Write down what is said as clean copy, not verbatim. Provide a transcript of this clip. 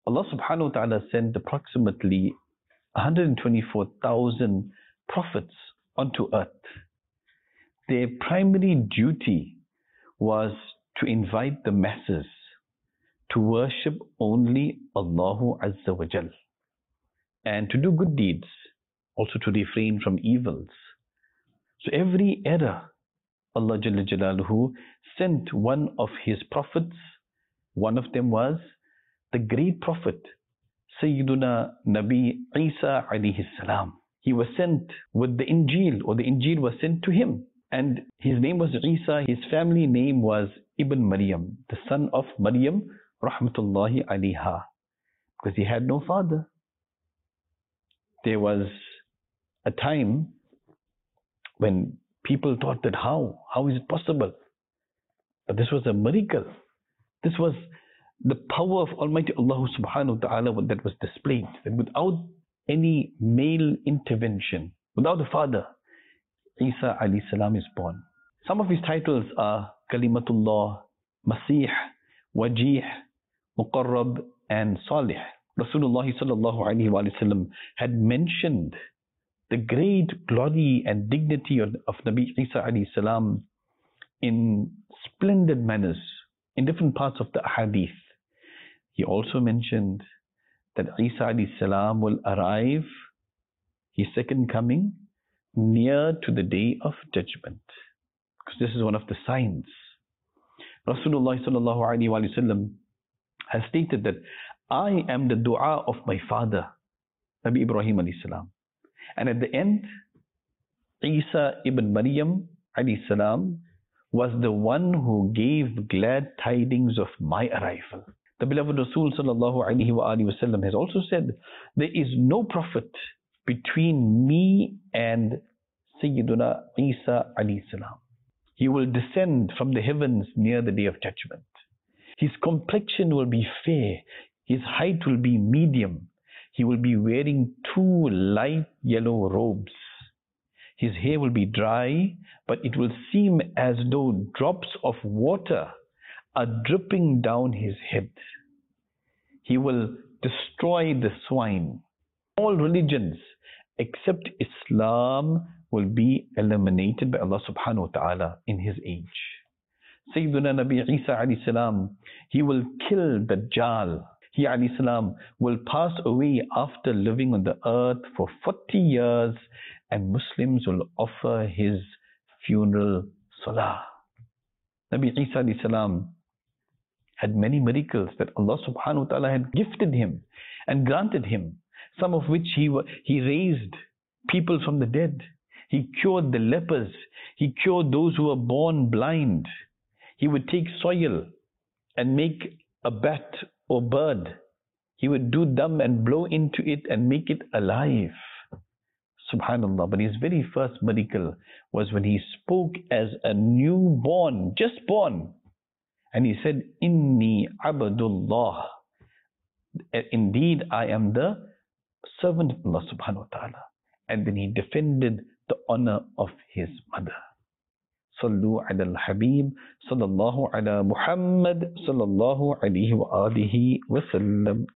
Allah subhanahu wa ta'ala sent approximately 124,000 prophets onto earth. Their primary duty was to invite the masses to worship only Allahu Azza wa Jal and to do good deeds, also to refrain from evils. So every era, Allah Jalla Jalaluhu sent one of His prophets. One of them was the great prophet, Sayyiduna Nabi Isa alayhi salam. He was sent with the Injil, or the Injil was sent to him. And his name was Isa, his family name was Ibn Maryam, the son of Maryam, rahmatullahi alayha, because he had no father. There was a time when people thought that how is it possible? But this was a miracle. This was the power of Almighty Allah subhanahu wa ta'ala that was displayed, that without any male intervention, without a father, Isa alayhi salam is born. Some of his titles are Kalimatullah, Masih, Wajih, Muqarrab, and Salih. Rasulullah sallallahu alayhi wa sallam had mentioned the great glory and dignity of Nabi Isa alayhi salam in splendid manners in different parts of the hadith. He also mentioned that Isa alayhi salam will arrive, his second coming, near to the day of judgment, because this is one of the signs. Rasulullah sallallahu alayhi wa sallam has stated that I am the dua of my father, Nabi Ibrahim alayhi salam. And at the end, Isa ibn Maryam alayhi salam was the one who gave glad tidings of my arrival. The beloved Rasul sallallahu alayhi wa sallam has also said, there is no prophet between me and Sayyiduna Isa alayhi salam. He will descend from the heavens near the day of judgment. His complexion will be fair. His height will be medium. He will be wearing 2 light yellow robes. His hair will be dry, but it will seem as though drops of water are dripping down his head. He will destroy the swine. All religions except Islam will be eliminated by Allah subhanahu wa ta'ala in his age. Sayyiduna Nabi Isa alayhi salam, he will kill Dajjal. He alayhi salam will pass away after living on the earth for 40 years, and Muslims will offer his funeral salah. Nabi Isa alayhi salam had many miracles that Allah subhanahu wa ta'ala had gifted him and granted him, some of which he raised people from the dead. He cured the lepers. He cured those who were born blind. He would take soil and make a bat or bird. He would do dam and blow into it and make it alive. Subhanallah. But his very first miracle was when he spoke as a newborn, just born. And he said, Inni abdullah. Indeed, I am the servant of Allah subhanahu wa ta'ala. And then he defended the honor of his mother. Sallu ala al-Habib, sallallahu ala Muhammad, sallallahu alayhi wa alihi wa sallam.